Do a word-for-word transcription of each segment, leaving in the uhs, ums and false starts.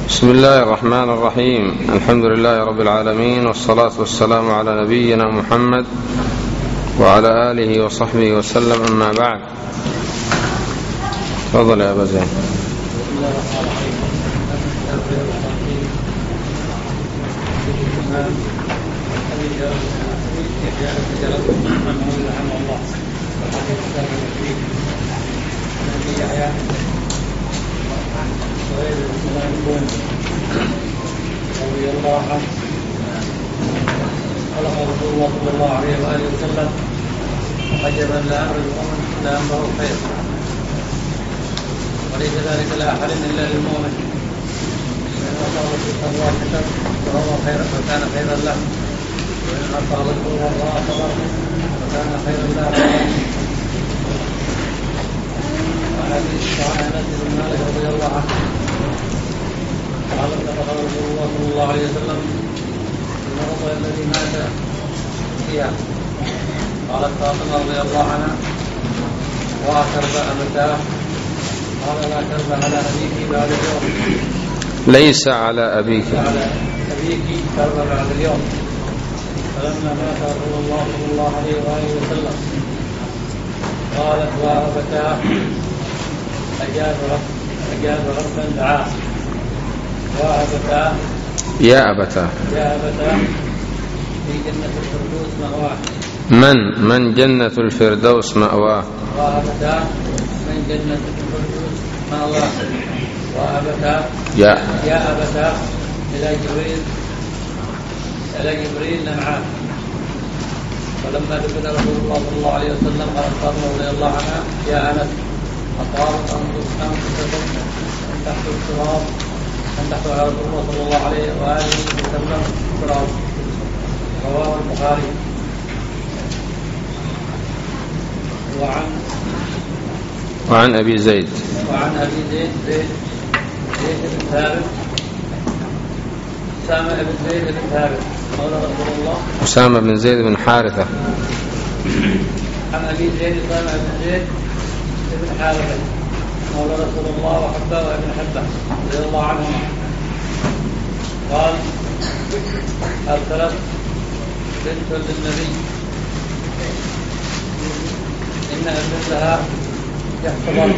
بسم الله الرحمن الرحيم. الحمد لله رب العالمين، والصلاة والسلام على نبينا محمد وعلى آله وصحبه وسلم، أما بعد. تفضل يا أبا زين. رضي الله عنه خلق رسول الله صلى الله عليه وآله وسلم عجبا لأمر المؤمن لأمره خير، وليس ذلك لأحد إلا للمؤمن، فإن أصاب الشيطان واحدا فهو خير فكان خيرا له، وإن أصاب الضر فأصبر فكان خيرا له. وعن أبي أنس بن مالك رضي الله عنه قال اتفق رسول الله صلى الله عليه وسلم المرض الذي مات فيها. قالت فاطمة رضي الله عنها وأكرب أبتاه. قال لا كرب على أبيك بعد اليوم، ليس على أبيك على أبيك كرب بعد اليوم. فلما مات رسول الله صلى الله عليه وآله وسلم قالت وأبتاه أجاب أجاب ربا دعاه وأبتاه يا أبتاه يا أبتاه في جنة الفردوس مأواه. من من جنة الفردوس مأواه. وأبتاه من جنة الفردوس مأواه. وأبتاه يا يا أبتاه إلى جبريل إلى جبريل نمعان. فلما دفن رسول الله صلى الله عليه وسلم قالت فاطمة رضي الله عنها يا أنس أطارت أنفسكم أن تحت التراب أن تحت على رسول الله صلى الله عليه وآله وسلم التراب. رواه البخاري. وعن وعن أبي زيد وعن أبي زيد زيد زيد بن ثابت أسامة بن زيد بن ثابت مولى رسول الله أسامة بن زيد بن حارثة. عن أبي زيد أسامة بن زيد بن حارثة مولى رسول الله وحبه وابن حبه رضي الله عنهما قال أرسلت بنت للنبي إن ابن لها يحتضر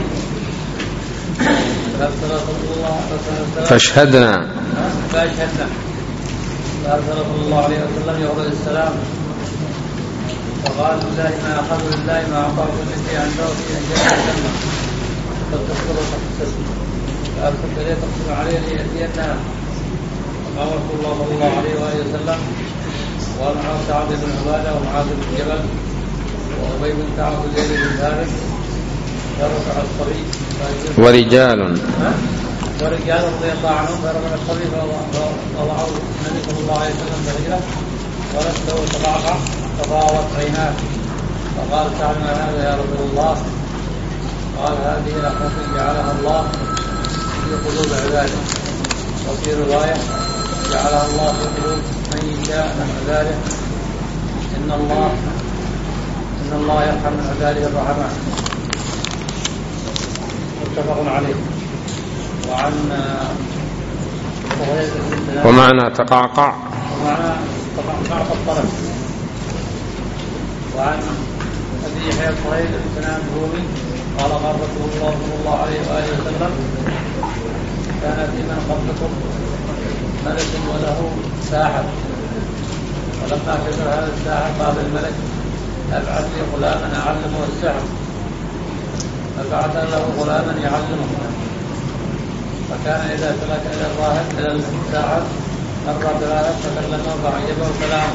فأرسل رسول الله فاشهدنا فأشهدنا فأرسل رسول الله عليه وسلم يورد السلام فقال لله ما أخذ لله ما أعطاه كل شيء عنده في أنجاز الجنة فتصبر وتحسن. فأرسلت إليه تقسم عليه ليأتينا. فقال رسول الله صلى الله عليه وآله وسلم ومعه سعد بن عبادة ومعاذ بن جبل وأبي بن كعب وزيد بن ثابت فرفع الصبي ورجال ورجال رضي الله عنهم فرفع الصبي فوضعه النبي صلى الله عليه وسلم برجله ولسه تضعف تضاوت عيناه. فقال سعد ما هذا يا رسول الله؟ قال هذه رحمة جعلها الله في قلوب عباده. وفي رواية جعلها الله في قلوب من يشاء نحو ذلك. إن الله إن الله يرحم من عباده الرحماء. متفق عليه. وعن ومعنى تقعقع ومعنى تقعقع الطرف. وعن أبي يحيى الطريق بن سنان الرومي قال قال رسول الله صلى الله عليه وآله وسلم كان في من قبلكم ملك وله ساحر، ولما كبر هذا الساحر قال الملك أبعث لي غلاما أعلمه السحر، فبعث له غلاما يعلمه. فكان إذا سلك إلى الراهب إلى الساحر مر براهب فكلمه فعجبه كلامه،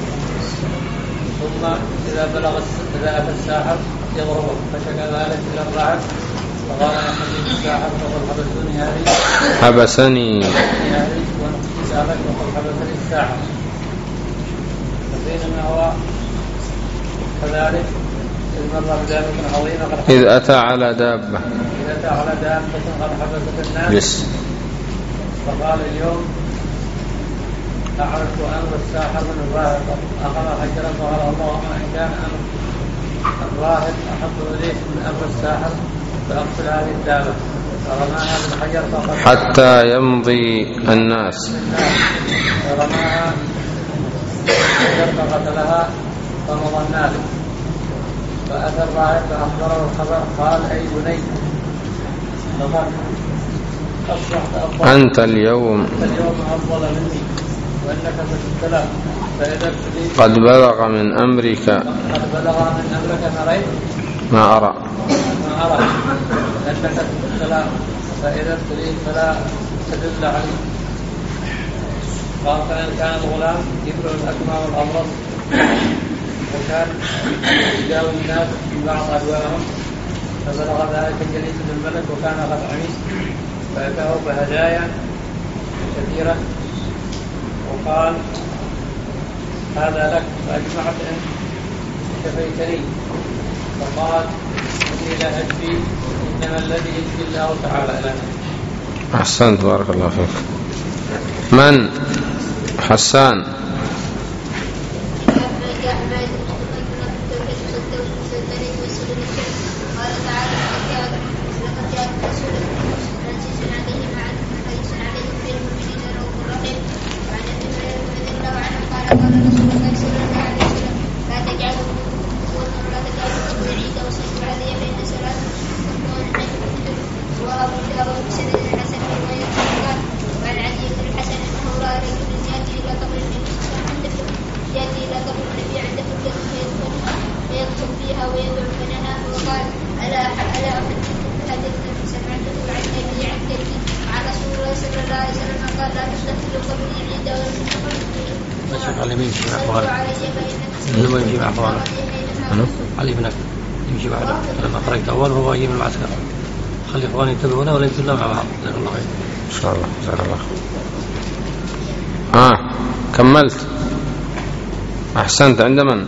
ثم إذا بلغ إذا أتى الساحر يضربه فشكى ذلك إلى الراهب فقال أحمد الساحر فقل حبسني هذه حبسني هذه ونقصي ذلك وقل حبسني الساحر. فبينما هو كذلك إذ مر بدابة عظيمة إذ أتى على دابة إذ أتى على دابة قد حبست الناس yes. فقال اليوم أعرف أمر الساحر من الراهب. أخذ حجرا فقال اللهم إن كان أمر الراهب أحب إليك من أمر الساحر فأقتل هذه الدابة. فرماها بالحجر فقتلها حتى يمضي الناس. فرماها بالحجر فقتلها فمضى الناس. فأتى الراهب فأخبره الخبر قال: أي بني لقد أصبحت أفضل أنت اليوم اليوم أفضل مني وإنك ستبتلى فإذا ابتليت قد بلغ من أمرك قد بلغ من أمرك فريت ما أرى ما أرى أنك ستبتلى فإذا ابتليت فلا تدل عليه. قال: فإن كان الغلام يبلغ الأكمى والأبرص وكان يداوي الناس في بعض أدوارهم فبلغ ذلك جليس الملك وكان قد عمي فأتاه بهدايا كثيرة وقال: هذا لك فأجمعت أن كفيتني. فقال: إني لا أجفي إنما الذي يجفي الله تعالى لنا. أحسنت بارك الله فيك. من؟ حسان. قال تعالى: لقد جاءكم رسول عزيز عليه ما عنتم حريص عليكم بالمؤمنين رؤوف رحيم. وعن ابي هريره رضي الله عنه قال: قال رسول الله صلى الله عليه وسلم: لا تجعلوا ولا تجعلوا قبر عيد وصلوا علي بين صلاه وابو داود بسند الحسن روايه قال. وعن علي بن الحسن انه راى رجلا ياتي الى قبر النبي صلى الله عليه وسلم ياتي الى قبر النبي عند فكره فيدخل فيها ويدعو فنهاه وقال: ألا ألا أحدثكم بحديث سمعته عن أبي عن جدي عن رسول الله صلى الله عليه وسلم قال: لا تستقبلوا قبري عند ولا تستقبلوا الشيخ علي يمشي مع أخوانه. لما يمشي مع أخوانه. علي بنك يمشي بعده لما خرجت أول هو يجي من المعسكر. خلي إخواني ينتبهوا له ولا يمشوا مع بعض. جزاك الله خير. إن شاء الله. جزاك الله. آه كملت. أحسنت. عند من؟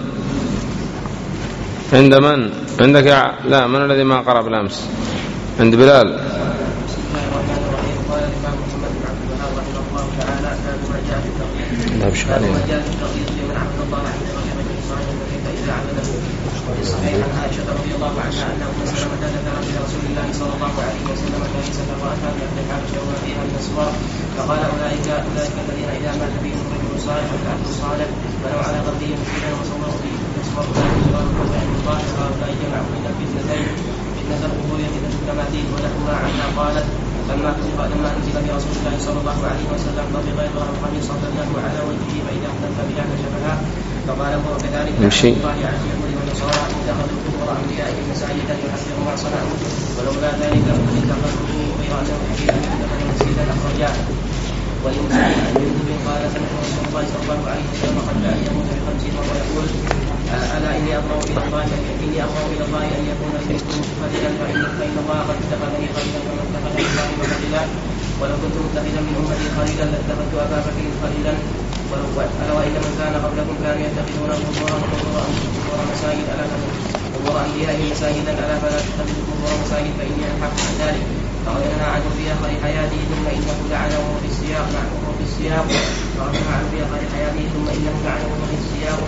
عند من؟ عندك يا... لا، من الذي ما قرأ بالأمس؟ عند بلال. بسم الله الرحمن الرحيم. قال الإمام محمد بن عبد الوهاب رحمه الله تعالى: باب ما جاء في التقييد. باب ما جاء في التقييد لمن عبد الله عند غير بني إسرائيل فإذا عبده. وفي الصحيح عن عائشة رضي الله عنها أن أم سلمة ذكرت لرسول الله صلى الله عليه وسلم كنيسة رأتها في أهل الحبشة وما فيها من الصور فقال: أولئك أولئك الذين إذا مات فيهم رجل صالح والعبد الصالح بنوا على قبره مسجدا وصوروا فيه يصور ذلك صور القبر عند الله هؤلاء جمعوا بين فتنتين فتنة القبور وفتنة التماثيل. ولهما عنها قالت: لما لما نزل برسول الله صلى الله عليه وسلم طبق يظهر القميص صلى على وجهه فإذا اختلف بها كشفها. فقال: هو كذلك نمشي. الله عن اليهود والنصارى ان اتخذوا قبور انبيائهم مساجدا يحذروا ما صنعوا ولولا ذلك اتخذوه غير انهم فيه اتخذوا مسجدا اخرجاه. ولمسلم عن جندب قال: سمعت رسول الله صلى الله عليه وسلم قبل ان يموت بخمسين وهو يقول: الا اني اطمع الى الله اني اطمع الى الله ان يكون منكم خليلا فان الله قد اتخذني خليلا كما اتخذني ابراهيم خليلا ولو كنت متخذا من امتي خليلا لاتخذت ابا بكر خليلا. أرأيت من كان قبلكم كانوا يتخذون قبور قبور مساجد ألا قبور أنبيائهم مساجدا ألا فلا تتخذوا قبور مساجد فإني أنهاكم عن ذلك. فقد نهى عنه في آخر حياته ثم إنه لعنه في السياق لعنه في السياق فقد نهى عنه في آخر حياته ثم إنه لعنه في السياق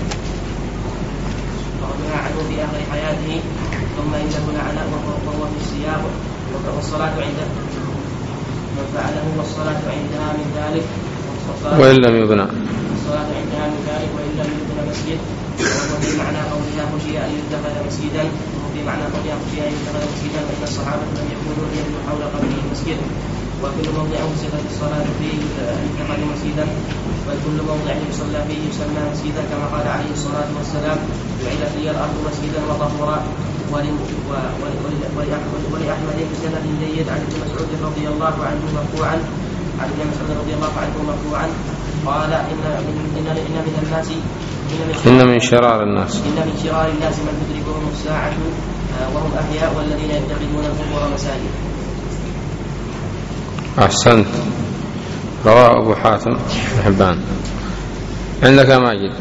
فقد نهى عنه في آخر حياته ثم إنه لعنه وهو في السياق. والصلاة عنده من فعله والصلاة عندها من ذلك وإن لم يبنى الصلاة عندها من ذلك وإن لم يبنى مسجد. وهو في معنى قولها خشي أن يتخذ مسجدا وهو في معنى قولها خشي أن يتخذ مسجدا وإن الصحابة لم يكونوا ليبنوا حول قبره مسجد. وكل موضع وصفت الصلاة فيه يتخذ مسجدا بل كل موضع يصلى فيه يسمى مسجدا كما قال عليه الصلاة والسلام: جعلت لي الأرض مسجدا وطهورا. ولأحمد بسند جيد عن ابن مسعود رضي الله عنه مرفوعا عن ابن مسعود رضي الله عنه مرفوعا قال: إن إن إن من الناس إن من شرار الناس إن من شرار الناس من تدركهم الساعة وهم أحياء والذين يتخذون القبور مساجد. أحسنت. رواه أبو حاتم بن حبان. عندك يا ماجد.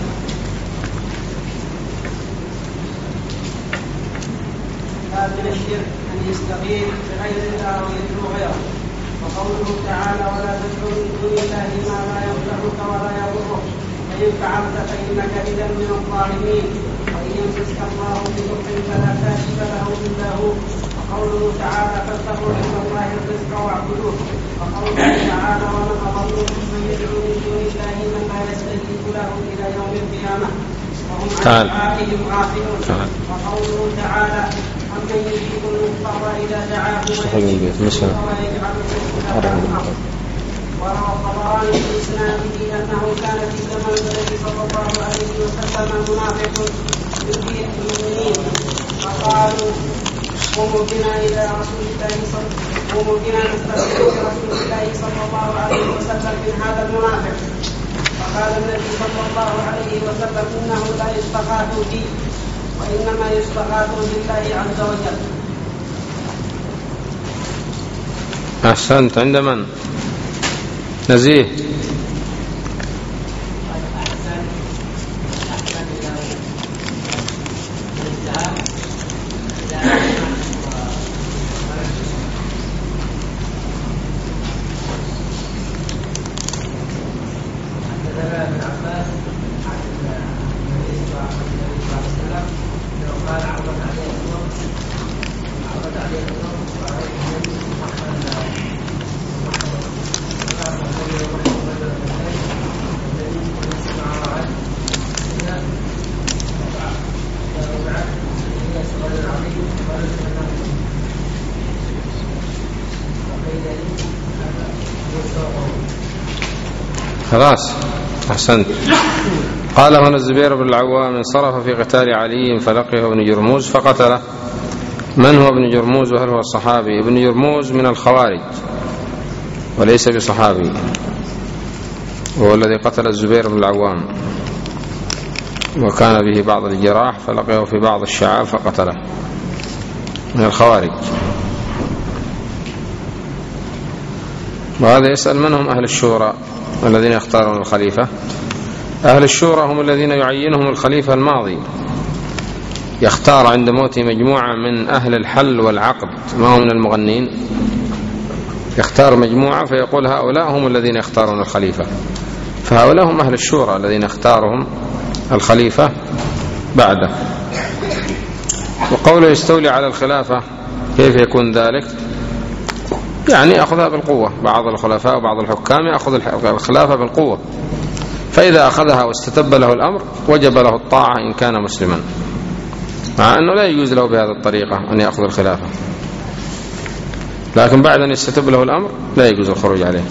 من الشرك أن يستغيث بغير الله ويدعو غيره. وقوله تعالى: ولا تدعو من دون الله ما لا ينفعك ولا يضرك فإن فعلت فإنك إذا من الظالمين. وإن يمسسك الله بضر فلا كاشف له إلا هو وقوله تعالى فاتقوا عند الله الرزق واعبدوه. وقوله تعالى ومن أضل ممن يدعو من دون الله من لا يستجيب له إلى يوم القيامة وهم عن دعائهم غافلون. وقوله تعالى أمن يجيب المضطر إذا دعاه ويجعل وروى الطبراني في إسناده أنه كان في زمن النبي صلى الله عليه وسلم منافق يؤذي المؤمنين فقالوا قوموا بنا إلى رسول الله صلى قوموا بنا نستغفر برسول الله صلى الله عليه وسلم من هذا المنافق. فقال النبي صلى الله عليه وسلم إنه لا يستغاث بي وإنما يستغاث بالله عز وجل. أحسنت. عند من؟ نزيه. خلاص. أحسنت. قال هنا الزبير بن العوام انصرف في قتال علي فلقيه ابن جرموز فقتله. من هو ابن جرموز وهل هو الصحابي؟ ابن جرموز من الخوارج وليس بصحابي، وهو الذي قتل الزبير بن العوام وكان به بعض الجراح فلقيه في بعض الشعاب فقتله، من الخوارج. وهذا يسأل من هم أهل الشورى الذين يختارون الخليفة؟ أهل الشورى هم الذين يعينهم الخليفة الماضي، يختار عند موته مجموعة من أهل الحل والعقد، ما هم من المغنين، يختار مجموعة فيقول هؤلاء هم الذين يختارون الخليفة، فهؤلاء هم أهل الشورى الذين اختارهم الخليفة بعده. وقوله يستولي على الخلافة كيف يكون ذلك؟ يعني أخذها بالقوة. بعض الخلفاء وبعض الحكام يأخذ الخلافة بالقوة، فإذا أخذها واستتب له الأمر وجب له الطاعة إن كان مسلما، مع أنه لا يجوز له بهذه الطريقة أن يأخذ الخلافة، لكن بعد أن يستتب له الأمر لا يجوز الخروج عليه.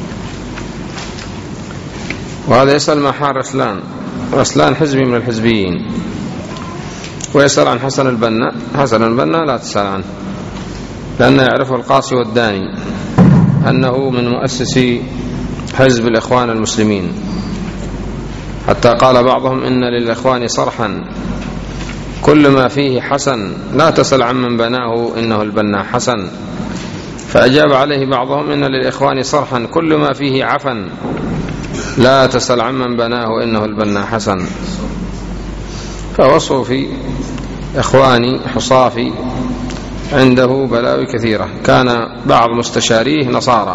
وهذا يسأل ما حال رسلان. رسلان حزبي من الحزبيين. ويسأل عن حسن البنا. حسن البنا لا تسأل عنه، لأنه يعرفه القاصي والداني أنه من مؤسسي حزب الإخوان المسلمين، حتى قال بعضهم إن للإخوان صرحا كل ما فيه حسن لا تسأل عمن بناه إنه البنا حسن. فأجاب عليه بعضهم إن للإخوان صرحا كل ما فيه عفن لا تسأل عمن بناه إنه البنا حسن. فوصفوا في إخواني حصافي عنده بلاوي كثيرة، كان بعض مستشاريه نصارى.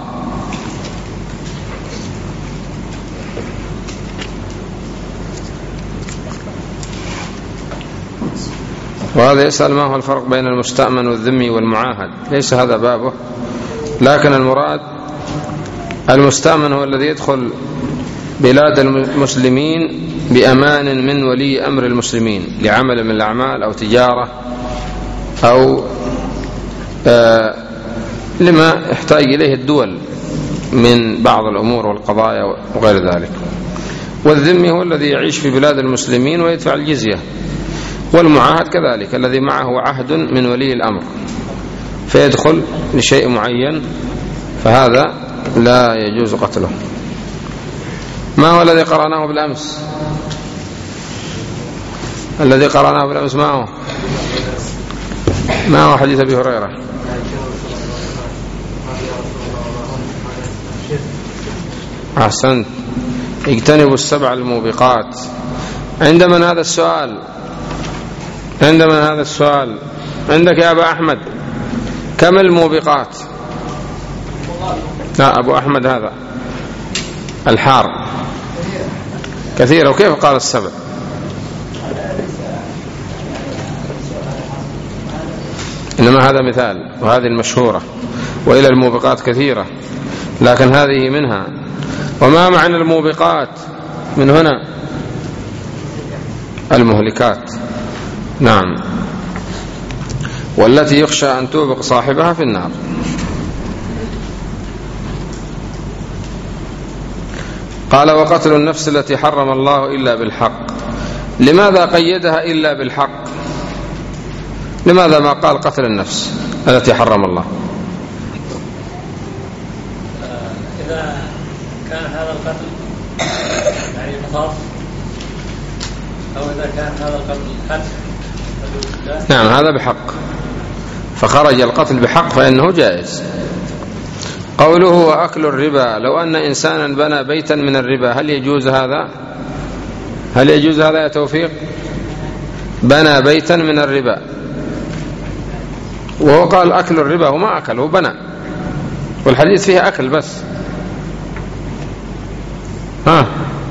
وهذا يسأل ما هو الفرق بين المستأمن والذمي والمعاهد؟ ليس هذا بابه، لكن المراد المستأمن هو الذي يدخل بلاد المسلمين بأمان من ولي أمر المسلمين لعمل من الأعمال أو تجارة أو آه لما يحتاج إليه الدول من بعض الأمور والقضايا وغير ذلك. والذمي هو الذي يعيش في بلاد المسلمين ويدفع الجزية. والمعاهد كذلك الذي معه عهد من ولي الأمر فيدخل لشيء معين، فهذا لا يجوز قتله. ما هو الذي قرأناه بالأمس؟ الذي قرأناه بالأمس ما هو؟ ما هو حديث أبي هريرة؟ أحسنت. اجتنبوا السبع الموبقات. عند من هذا السؤال؟ عند من هذا السؤال؟ عندك يا أبا أحمد. كم الموبقات؟ لا، أبو أحمد هذا الحار كثيرة. وكيف قال السبع؟ إنما هذا مثال، وهذه المشهورة، وإلى الموبقات كثيرة لكن هذه منها. وما معنى الموبقات من هنا؟ المهلكات، نعم، والتي يخشى أن توبق صاحبها في النار. قال وقتل النفس التي حرم الله إلا بالحق. لماذا قيدها إلا بالحق؟ لماذا ما قال قتل النفس التي حرم الله؟ إذا كان هذا القتل يعني قصاص، أو إذا كان هذا القتل حد. نعم هذا بحق، فخرج القتل بحق فإنه جائز. قوله وأكل الربا، لو أن إنسانا بنى بيتا من الربا هل يجوز هذا؟ هل يجوز هذا يا توفيق؟ بنى بيتا من الربا، وهو قال أكل الربا، هو ما أكل، هو بنى، والحديث فيه أكل بس. ها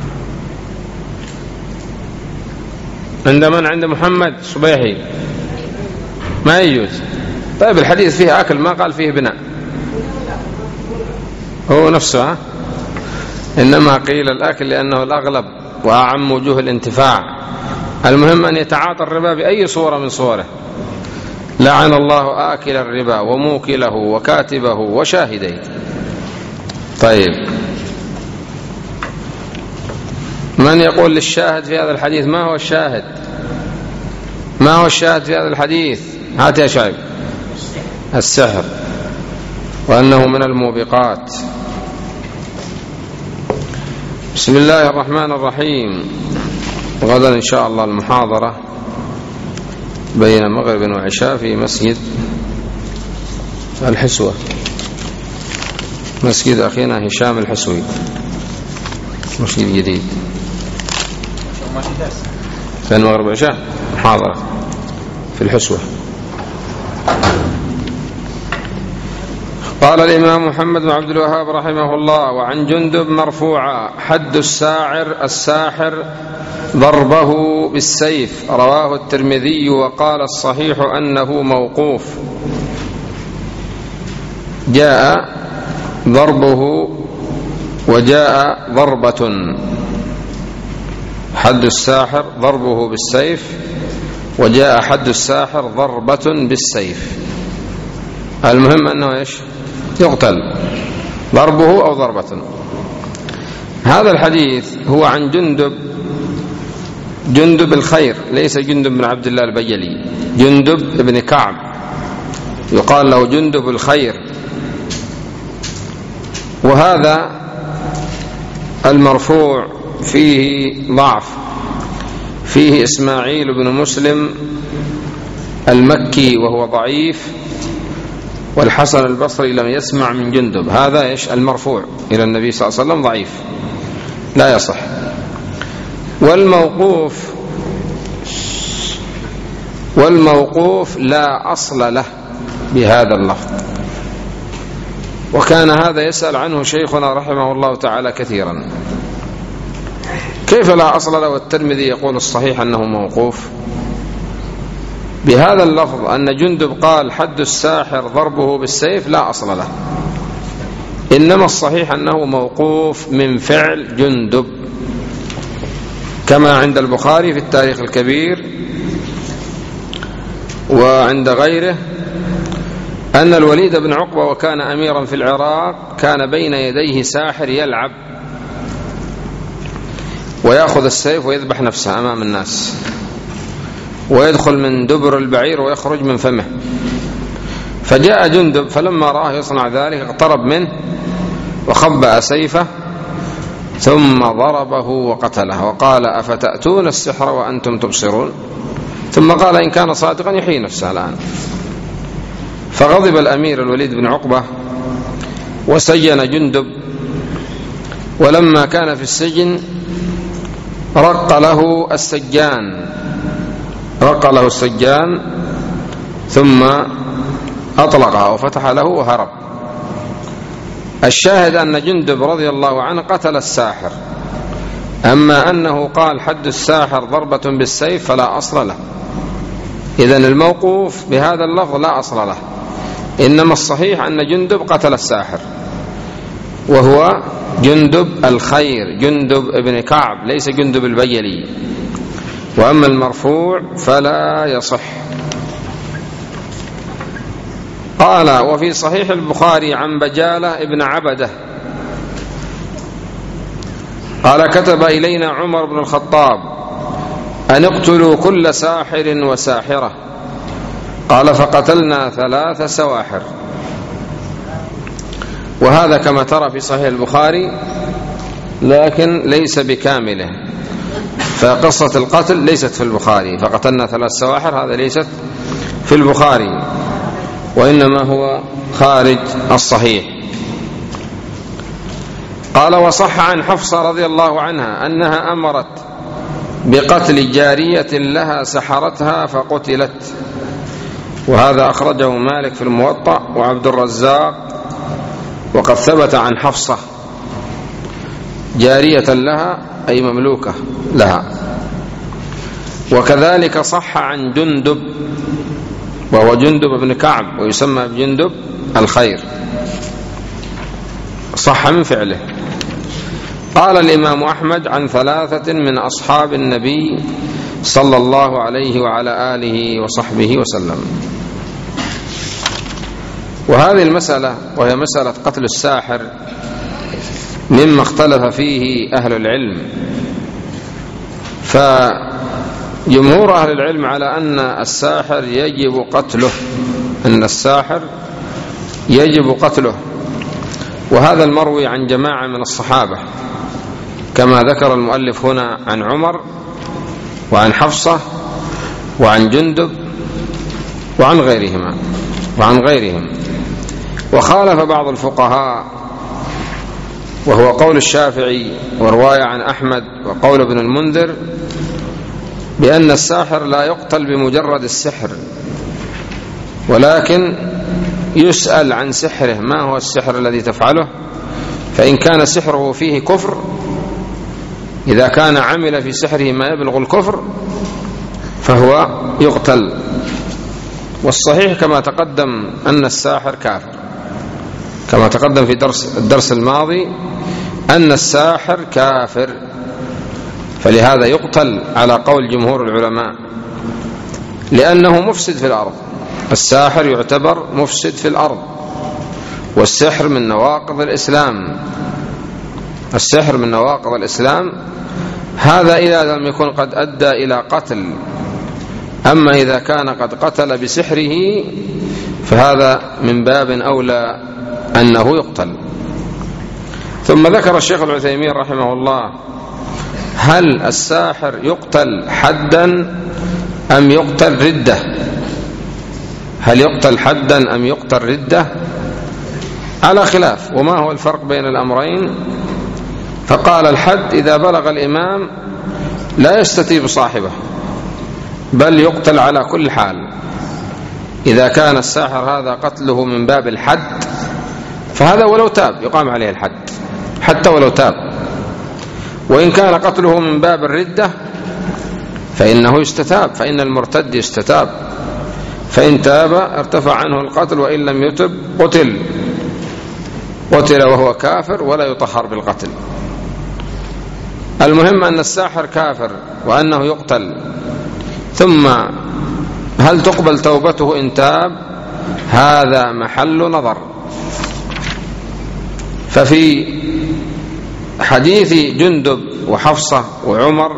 عند من؟ عند محمد صبيحي ما يجوز. طيب الحديث فيه أكل ما قال فيه بناء، هو نفسه. ها؟ إنما قيل الأكل لأنه الأغلب وأعم وجوه الانتفاع. المهم أن يتعاطى الربا بأي صورة من صوره. لعن الله آكل الربا وموكله وكاتبه وشاهديه. طيب من يقول للشاهد في هذا الحديث؟ ما هو الشاهد؟ ما هو الشاهد في هذا الحديث؟ هات يا شعيب. السحر، وأنه من الموبقات. بسم الله الرحمن الرحيم. غدا إن شاء الله المحاضرة بين مغرب وعشاء في مسجد الحسوة، مسجد أخينا هشام الحسوي، مسجد جديد. بين مغرب وعشاء محاضرة في الحسوة. قال الإمام محمد بن عبد الوهاب رحمه الله: وعن جندب مرفوعا: حد الساعر الساحر ضربه بالسيف. رواه الترمذي وقال الصحيح أنه موقوف. جاء ضربه وجاء ضربة. حد الساحر ضربه بالسيف، وجاء حد الساحر ضربة بالسيف. المهم أنه إيش؟ يقتل، ضربه أو ضربة. هذا الحديث هو عن جندب، جندب الخير، ليس جندب بن عبد الله البجلي، جندب بن كعب يقال له جندب الخير. وهذا المرفوع فيه ضعف، فيه إسماعيل بن مسلم المكي وهو ضعيف، والحسن البصري لم يسمع من جندب. هذا إيش؟ المرفوع إلى النبي صلى الله عليه وسلم ضعيف لا يصح. والموقوف والموقوف لا أصل له بهذا اللفظ. وكان هذا يسأل عنه شيخنا رحمه الله تعالى كثيرا: كيف لا أصل له والترمذي يقول الصحيح أنه موقوف؟ بهذا اللفظ أن جندب قال حد الساحر ضربه بالسيف لا أصل له، إنما الصحيح أنه موقوف من فعل جندب، كما عند البخاري في التاريخ الكبير وعند غيره أن الوليد بن عقبة وكان أميرا في العراق كان بين يديه ساحر يلعب ويأخذ السيف ويذبح نفسه أمام الناس، ويدخل من دبر البعير ويخرج من فمه. فجاء جندب فلما رآه يصنع ذلك اقترب منه وخبأ سيفه ثم ضربه وقتله، وقال: أفتأتون السحر وأنتم تبصرون؟ ثم قال: إن كان صادقا يحيي نفسه الآن. فغضب الأمير الوليد بن عقبة وسجن جندب، ولما كان في السجن رق له السجان رق له السجان ثم أطلقه وفتح له وهرب. الشاهد أن جندب رضي الله عنه قتل الساحر، أما أنه قال حد الساحر ضربة بالسيف فلا أصل له. إذن الموقوف بهذا اللفظ لا أصل له، إنما الصحيح أن جندب قتل الساحر، وهو جندب الخير، جندب ابن كعب، ليس جندب البجلي. وأما المرفوع فلا يصح. قال: وفي صحيح البخاري عن بجالة ابن عبده قال: كتب إلينا عمر بن الخطاب أن اقتلوا كل ساحر وساحرة. قال: فقتلنا ثلاث سواحر. وهذا كما ترى في صحيح البخاري، لكن ليس بكامله، فقصة القتل ليست في البخاري، فقتلنا ثلاث سواحر هذا ليست في البخاري، وإنما هو خارج الصحيح. قال: وصح عن حفصة رضي الله عنها أنها أمرت بقتل جارية لها سحرتها فقتلت. وهذا أخرجه مالك في الموطأ وعبد الرزاق، وقد ثبت عن حفصة جارية لها أي مملوكة لها. وكذلك صح عن جندب، وهو جندب بن كعب ويسمى بجندب الخير، صح من فعله. قال الإمام أحمد عن ثلاثة من أصحاب النبي صلى الله عليه وعلى آله وصحبه وسلم. وهذه المسألة وهي مسألة قتل الساحر مما اختلف فيه أهل العلم، فجمهور أهل العلم على أن الساحر يجب قتله، أن الساحر يجب قتله، وهذا المروي عن جماعة من الصحابة كما ذكر المؤلف هنا عن عمر وعن حفصة وعن جندب وعن غيرهما وعن غيرهم. وخالف بعض الفقهاء، وهو قول الشافعي ورواية عن أحمد وقول ابن المنذر، بأن الساحر لا يقتل بمجرد السحر، ولكن يسأل عن سحره، ما هو السحر الذي تفعله؟ فإن كان سحره فيه كفر، إذا كان عمل في سحره ما يبلغ الكفر فهو يقتل. والصحيح كما تقدم أن الساحر كافر، كما تقدم في درس الدرس الماضي أن الساحر كافر، فلهذا يقتل على قول جمهور العلماء، لأنه مفسد في الأرض. الساحر يعتبر مفسد في الأرض، والسحر من نواقض الإسلام، السحر من نواقض الإسلام. هذا إذا لم يكن قد أدى إلى قتل، أما إذا كان قد قتل بسحره فهذا من باب أولى أنه يقتل. ثم ذكر الشيخ العثيمين رحمه الله: هل الساحر يقتل حدا أم يقتل ردة؟ هل يقتل حدا أم يقتل ردة؟ على خلاف. وما هو الفرق بين الأمرين؟ فقال: الحد إذا بلغ الإمام لا يستتيب صاحبه، بل يقتل على كل حال. إذا كان الساحر هذا قتله من باب الحد فهذا ولو تاب يقام عليه الحد حتى ولو تاب. وإن كان قتله من باب الردة فإنه يستتاب، فإن المرتد يستتاب، فإن تاب ارتفع عنه القتل، وإن لم يتب قتل قتل وهو كافر ولا يطهر بالقتل. المهم أن الساحر كافر وأنه يقتل. ثم هل تقبل توبته إن تاب؟ هذا محل نظر. ففي حديث جندب وحفصة وعمر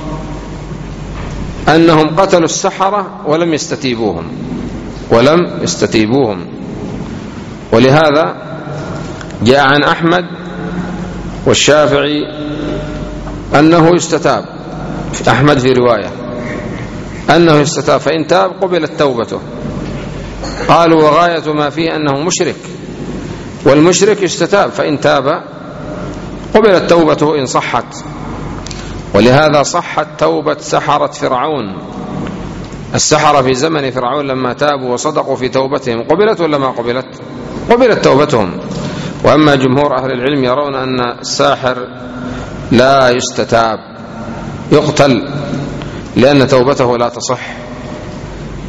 أنهم قتلوا السحرة ولم يستتيبوهم ولم يستتيبوهم ولهذا جاء عن أحمد والشافعي أنه يستتاب، أحمد في رواية أنه يستتاب، فإن تاب قبلت توبته. قالوا: وغاية ما فيه أنه مشرك، والمشرك يستتاب، فإن تاب قبلت توبته إن صحت. ولهذا صحت توبة سحرة فرعون. السحرة في زمن فرعون لما تابوا وصدقوا في توبتهم قبلت ولا ما قبلت؟ قبلت توبتهم. وأما جمهور أهل العلم يرون أن الساحر لا يستتاب، يقتل، لأن توبته لا تصح.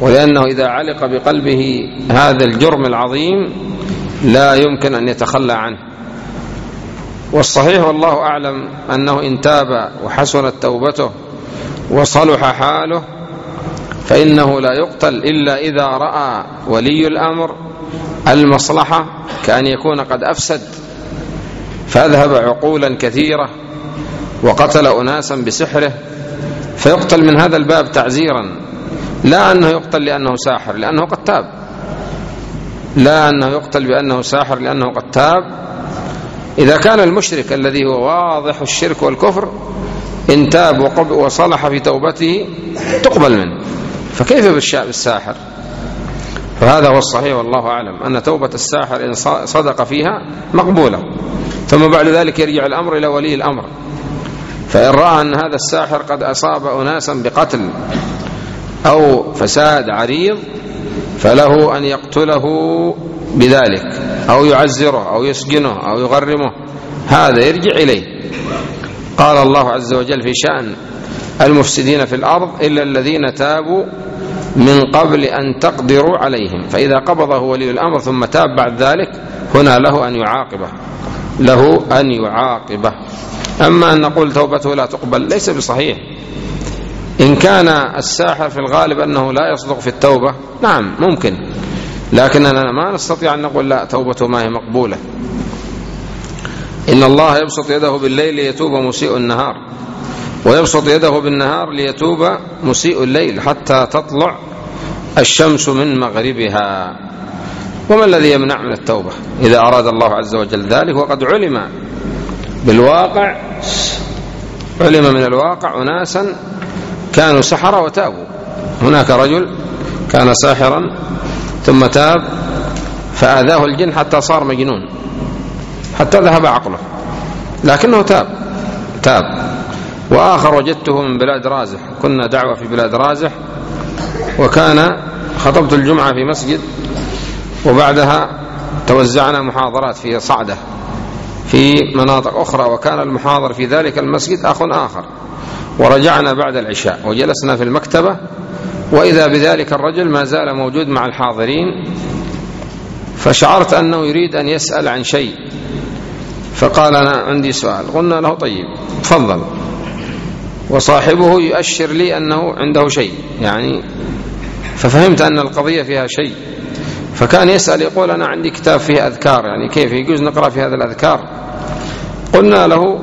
ولأنه إذا علق بقلبه هذا الجرم العظيم لا يمكن أن يتخلى عنه. والصحيح والله أعلم أنه إن تاب وحسنت توبته وصلح حاله فإنه لا يقتل إلا إذا رأى ولي الأمر المصلحة، كأن يكون قد أفسد فأذهب عقولا كثيرة وقتل أناسا بسحره، فيقتل من هذا الباب تعزيرا، لا أنه يقتل لأنه ساحر لأنه قد تاب، لا أنه يقتل بأنه ساحر لأنه قد تاب. إذا كان المشرك الذي هو واضح الشرك والكفر إن تاب وصلح في توبته تقبل منه، فكيف بالساحر؟ فهذا هو الصحيح والله أعلم، أن توبة الساحر إن صدق فيها مقبولة، ثم بعد ذلك يرجع الأمر إلى ولي الأمر، فإن رأى أن هذا الساحر قد أصاب أناسا بقتل أو فساد عريض فله أن يقتله بذلك أو يعزره أو يسجنه أو يغرمه، هذا يرجع إليه. قال الله عز وجل في شأن المفسدين في الأرض إلا الذين تابوا من قبل أن تقدروا عليهم، فإذا قبضه ولي الأمر ثم تاب بعد ذلك هنا له أن يعاقبه، له أن يعاقبه. أما أن نقول توبته لا تقبل ليس بصحيح. إن كان الساحر في الغالب أنه لا يصدق في التوبة نعم ممكن، لكننا ما نستطيع أن نقول لا توبته ما هي مقبولة. إن الله يبسط يده بالليل ليتوب مسيء النهار، ويبسط يده بالنهار ليتوب مسيء الليل حتى تطلع الشمس من مغربها. وما الذي يمنع من التوبة إذا أراد الله عز وجل ذلك؟ وقد علم بالواقع، علم من الواقع أناسا كانوا سحرة وتابوا. هناك رجل كان ساحرا ثم تاب فآذاه الجن حتى صار مجنون، حتى ذهب عقله، لكنه تاب تاب وآخر وجدته من بلاد رازح، كنا دعوة في بلاد رازح، وكان خطبت الجمعة في مسجد وبعدها توزعنا محاضرات في صعدة في مناطق أخرى، وكان المحاضر في ذلك المسجد أخ آخر، ورجعنا بعد العشاء وجلسنا في المكتبة وإذا بذلك الرجل ما زال موجود مع الحاضرين، فشعرت أنه يريد أن يسأل عن شيء، فقال أنا عندي سؤال. قلنا له طيب تفضل، وصاحبه يؤشر لي أنه عنده شيء يعني، ففهمت أن القضية فيها شيء، فكان يسأل يقول أنا عندي كتاب فيه أذكار، يعني كيف يجوز نقرأ في هذا الأذكار؟ قلنا له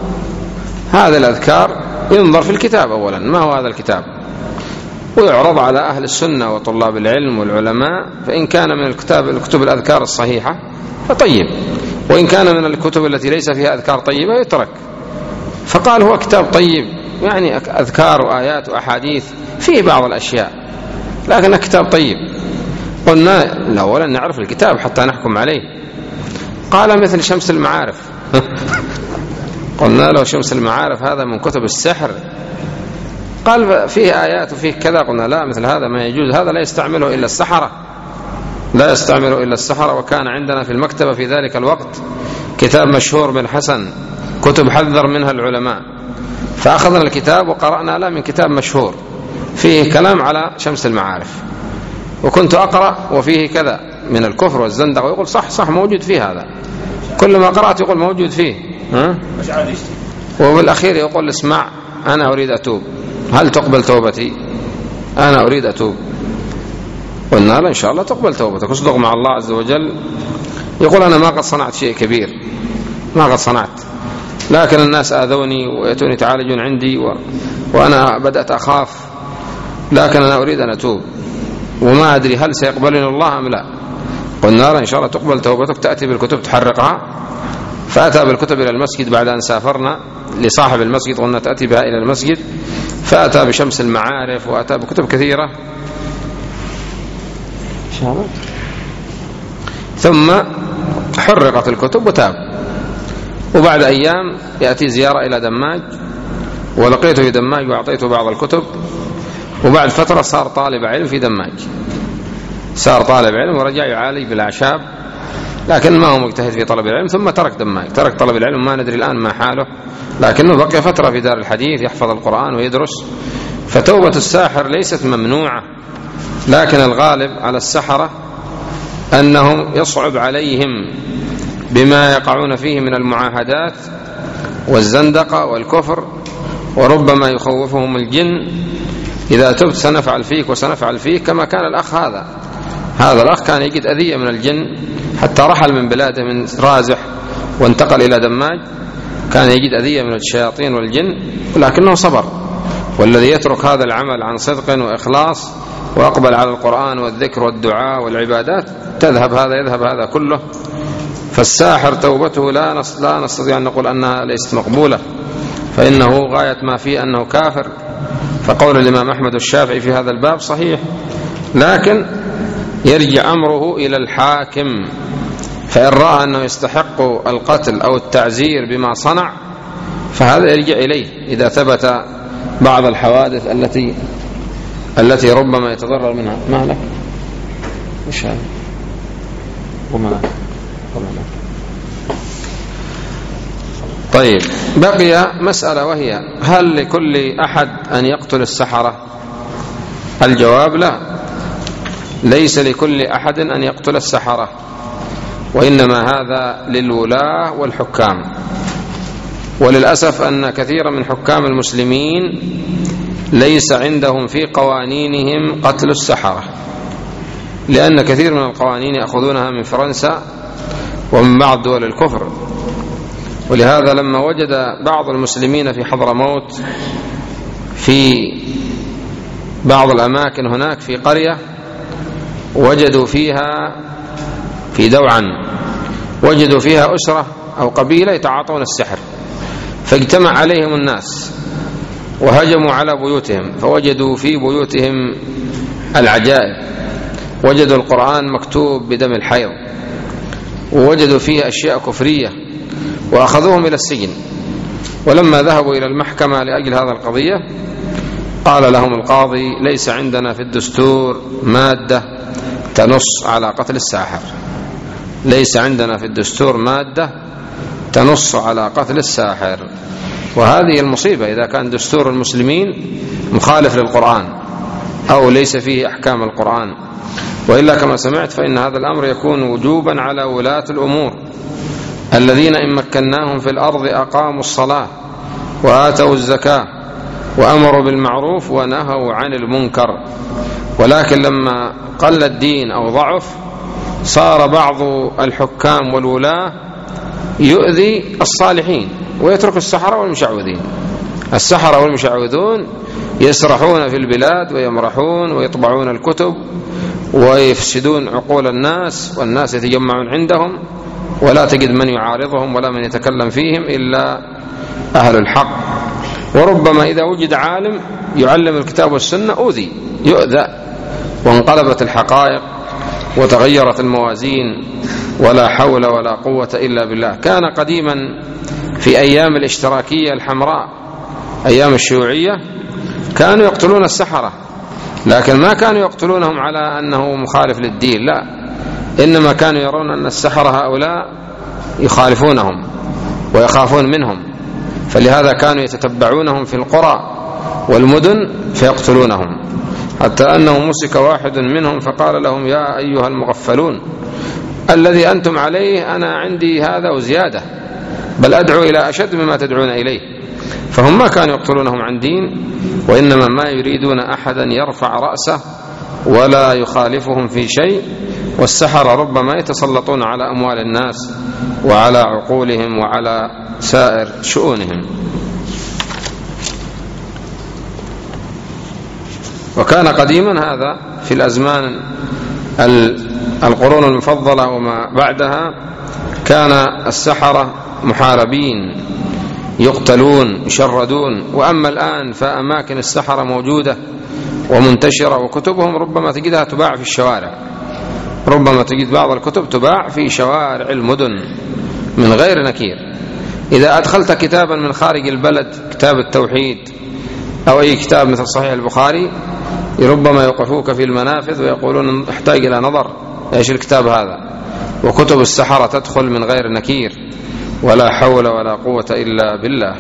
هذا الأذكار ينظر في الكتاب أولا ما هو هذا الكتاب، ويعرض على أهل السنة وطلاب العلم والعلماء، فإن كان من الكتاب الكتب الأذكار الصحيحة فطيب، وإن كان من الكتب التي ليس فيها أذكار طيبة يترك. فقال هو كتاب طيب يعني أذكار وآيات وأحاديث فيه بعض الأشياء لكنه كتاب طيب. قلنا لا أولا نعرف الكتاب حتى نحكم عليه. قال مثل شمس المعارف. قلنا له شمس المعارف هذا من كتب السحر. قال فيه آيات وفيه كذا. قلنا لا مثل هذا ما يجوز، هذا لا يستعمله إلا السحرة، لا يستعمله إلا السحرة. وكان عندنا في المكتبة في ذلك الوقت كتاب مشهور بن حسن، كتب حذر منها العلماء، فأخذنا الكتاب وقرأنا له من كتاب مشهور فيه كلام على شمس المعارف، وكنت أقرأ وفيه كذا من الكفر والزندقة، ويقول صح صح موجود فيه هذا، كل ما قرأت يقول موجود فيه ها؟ وبالأخير يقول اسمع أنا أريد أتوب، هل تقبل توبتي؟ أنا أريد أتوب. قلنا لا إن شاء الله تقبل توبتك، اصدق مع الله عز وجل. يقول أنا ما قد صنعت شيء كبير، ما قد صنعت، لكن الناس آذوني ويأتوني يتعالجون عندي و... وأنا بدأت أخاف، لكن أنا أريد أن أتوب وما أدري هل سيقبلني الله أم لا. قلنا لا إن شاء الله تقبل توبتك، تأتي بالكتب تحرقها. فأتى بالكتب إلى المسجد بعد أن سافرنا لصاحب المسجد، قلنا تأتي بها إلى المسجد، فأتى بشمس المعارف وأتى بكتب كثيرة ثم حرقت الكتب وتاب. وبعد أيام يأتي زيارة إلى دماج، ولقيته في دماج وأعطيته بعض الكتب، وبعد فترة صار طالب علم في دماج، صار طالب علم ورجع يعالج بالأعشاب، لكن ما هو مجتهد في طلب العلم، ثم ترك دماج، ترك طلب العلم، ما ندري الآن ما حاله، لكنه بقي فترة في دار الحديث يحفظ القرآن ويدرس. فتوبة الساحر ليست ممنوعة، لكن الغالب على السحرة أنهم يصعب عليهم بما يقعون فيه من المعاهدات والزندقة والكفر، وربما يخوفهم الجن: إذا تبت سنفعل فيك وسنفعل فيك. كما كان الأخ هذا هذا الأخ كان يجد أذية من الجن حتى رحل من بلاده من رازح وانتقل إلى دماج، كان يجد أذية من الشياطين والجن لكنه صبر. والذي يترك هذا العمل عن صدق وإخلاص وأقبل على القرآن والذكر والدعاء والعبادات تذهب هذا يذهب هذا كله. فالساحر توبته لا لا نستطيع أن نقول أنها ليست مقبولة، فإنه غاية ما فيه أنه كافر. فقول الإمام أحمد والشافعي في هذا الباب صحيح، لكن يرجع أمره إلى الحاكم، فإن رأى أنه يستحق القتل أو التعزير بما صنع فهذا يرجع إليه إذا ثبت بعض الحوادث التي التي ربما يتضرر منها. ما لك مش هذا وما طيب. بقي مسألة وهي: هل لكل أحد أن يقتل السحرة؟ الجواب: لا، ليس لكل أحد أن يقتل السحرة، وإنما هذا للولاة والحكام. وللأسف أن كثيرا من حكام المسلمين ليس عندهم في قوانينهم قتل السحرة، لأن كثير من القوانين يأخذونها من فرنسا ومن بعض دول الكفر. ولهذا لما وجد بعض المسلمين في حضرموت في بعض الأماكن هناك في قرية وجدوا فيها في دوعا وجدوا فيها أسرة أو قبيلة يتعاطون السحر، فاجتمع عليهم الناس وهجموا على بيوتهم، فوجدوا في بيوتهم العجائب، وجدوا القرآن مكتوب بدم الحيض، ووجدوا فيه أشياء كفرية، وأخذوهم إلى السجن. ولما ذهبوا إلى المحكمة لأجل هذا القضية قال لهم القاضي: ليس عندنا في الدستور مادة تنص على قتل الساحر، ليس عندنا في الدستور مادة تنص على قتل الساحر. وهذه المصيبة إذا كان دستور المسلمين مخالف للقرآن أو ليس فيه أحكام القرآن. وإلا كما سمعت فإن هذا الأمر يكون وجوبا على ولاة الأمور الذين إن مكناهم في الأرض أقاموا الصلاة وآتوا الزكاة وأمروا بالمعروف ونهوا عن المنكر. ولكن لما قل الدين أو ضعف صار بعض الحكام والولاة يؤذي الصالحين ويترك السحرة والمشعوذين. السحرة والمشعوذون يسرحون في البلاد ويمرحون ويطبعون الكتب ويفسدون عقول الناس، والناس يتجمعون عندهم ولا تجد من يعارضهم ولا من يتكلم فيهم إلا أهل الحق. وربما إذا وجد عالم يعلم الكتاب والسنة أوذي يؤذى، وانقلبت الحقائق وتغيرت الموازين، ولا حول ولا قوة إلا بالله. كان قديما في أيام الاشتراكية الحمراء، أيام الشيوعية، كانوا يقتلون السحرة، لكن ما كانوا يقتلونهم على أنه مخالف للدين، لا، إنما كانوا يرون أن السحرة هؤلاء يخالفونهم ويخافون منهم، فلهذا كانوا يتتبعونهم في القرى والمدن فيقتلونهم، حتى أنه مسك واحد منهم فقال لهم: يا أيها المغفلون، الذي أنتم عليه أنا عندي هذا وزيادة، بل أدعو إلى أشد مما تدعون إليه. فهم ما كانوا يقتلونهم عن دين، وإنما ما يريدون أحدا يرفع رأسه ولا يخالفهم في شيء. والسحرة ربما يتسلطون على أموال الناس وعلى عقولهم وعلى سائر شؤونهم. وكان قديما هذا في الأزمان القرون المفضلة وما بعدها، كان السحرة محاربين يقتلون يشردون. وأما الآن فأماكن السحرة موجودة ومنتشرة، وكتبهم ربما تجدها تباع في الشوارع، ربما تجد بعض الكتب تباع في شوارع المدن من غير نكير. إذا أدخلت كتابا من خارج البلد، كتاب التوحيد أو أي كتاب مثل صحيح البخاري، ربما يوقفوك في المنافذ ويقولون احتاج إلى نظر، ايش الكتاب هذا؟ وكتب السحرة تدخل من غير نكير، ولا حول ولا قوة إلا بالله.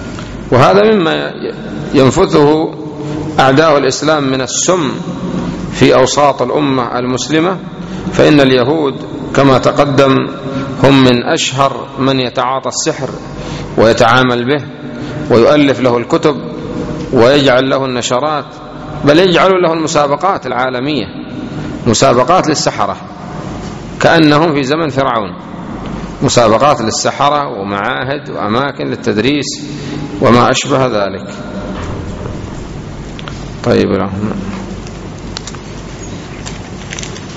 وهذا مما ينفثه أعداء الإسلام من السم في أوساط الأمة المسلمة، فإن اليهود كما تقدم هم من أشهر من يتعاطى السحر ويتعامل به ويؤلف له الكتب ويجعل له النشرات، بل يجعل له المسابقات العالمية، مسابقات للسحرة كأنهم في زمن فرعون، مسابقات للسحرة ومعاهد وأماكن للتدريس وما أشبه ذلك. طيب.